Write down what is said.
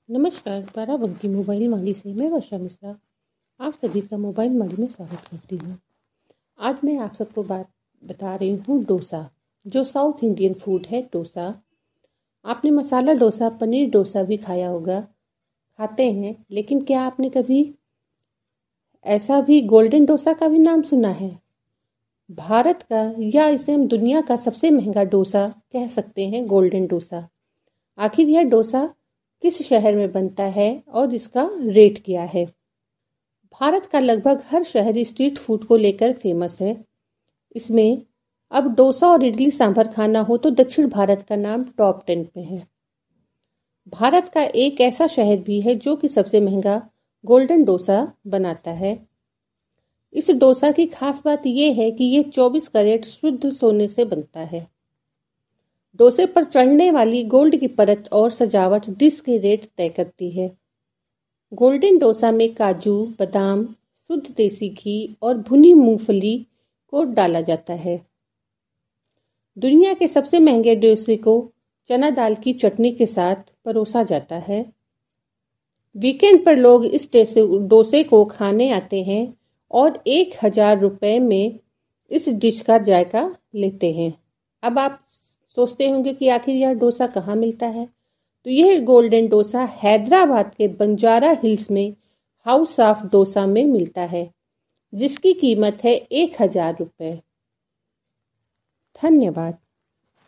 नमस्कार, बाराबंकी मोबाइल माली से मैं वर्षा मिश्रा आप सभी का मोबाइल माली में स्वागत करती हूँ। आज मैं आप सबको बात बता रही हूँ डोसा, जो साउथ इंडियन फूड है। डोसा आपने मसाला डोसा, पनीर डोसा भी खाया होगा, खाते हैं, लेकिन क्या आपने कभी ऐसा भी गोल्डन डोसा का भी नाम सुना है? भारत का या इसे हम दुनिया का सबसे महंगा डोसा कह सकते हैं, गोल्डन डोसा। आखिर यह डोसा किस शहर में बनता है और इसका रेट क्या है? भारत का लगभग हर शहर स्ट्रीट फूड को लेकर फेमस है। इसमें अब डोसा और इडली सांभर खाना हो तो दक्षिण भारत का नाम टॉप 10 पे है। भारत का एक ऐसा शहर भी है जो कि सबसे महंगा गोल्डन डोसा बनाता है। इस डोसा की खास बात यह है कि ये 24 कैरेट शुद्ध सोने से बनता है। डोसे पर चढ़ने वाली गोल्ड की परत और सजावट डिश के रेट तय करती है। गोल्डन डोसा में काजू, बादाम, शुद्ध देसी घी और भुनी मूंगफली को डाला जाता है। दुनिया के सबसे महंगे डोसे को चना दाल की चटनी के साथ परोसा जाता है। वीकेंड पर लोग इस डोसे को खाने आते हैं और 1000 रुपये में इस डिश का जायका लेते हैं। अब आप सोचते होंगे कि आखिर यह डोसा कहाँ मिलता है? तो यह गोल्डन डोसा हैदराबाद के बंजारा हिल्स में हाउस ऑफ डोसा में मिलता है, जिसकी कीमत है 1000 रुपये। धन्यवाद।